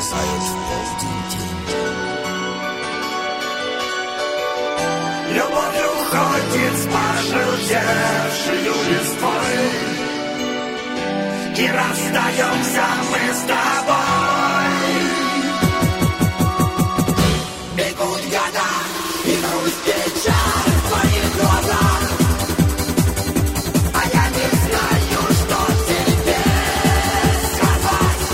исчезают в полдень день. Любовь уходит с пожелтевшей листвой, и расстаемся мы с тобой. Бегут года, и грусть печаль в твоих глазах, а я не знаю, что тебе сказать.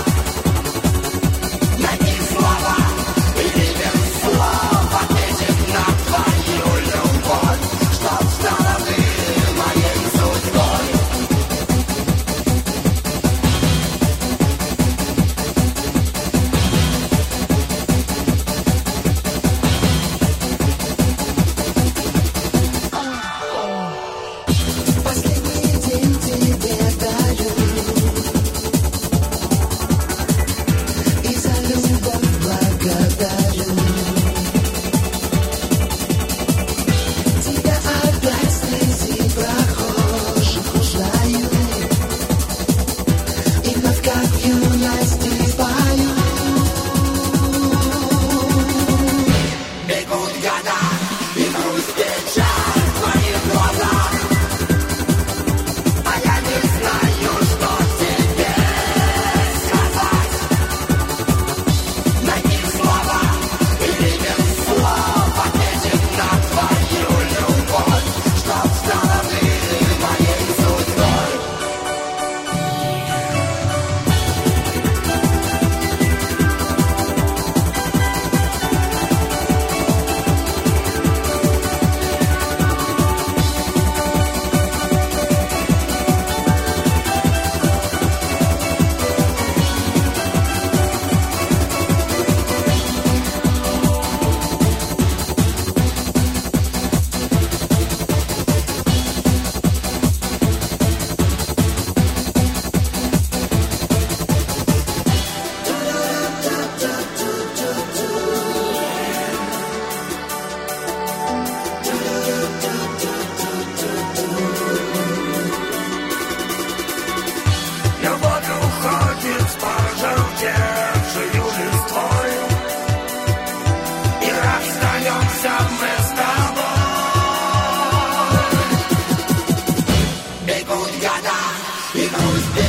Найди слова или без слов ответить на твою любовь, чтоб стала ты моей судьбой. Последний день тебе дарю, и за любовь благодарю. Тебя опять среди прохожих узнаю, и вновь как в юности пою. Бегут года, и грусть печаль в твоих глазах, а я не знаю, что тебе сказать. Найди слова или без слов ответить на твою любовь, чтоб стала ты моей судьбой. Любовь уходит с пожелтевшей листвой, и расстаемся мы с тобой. Бегут года, и грусть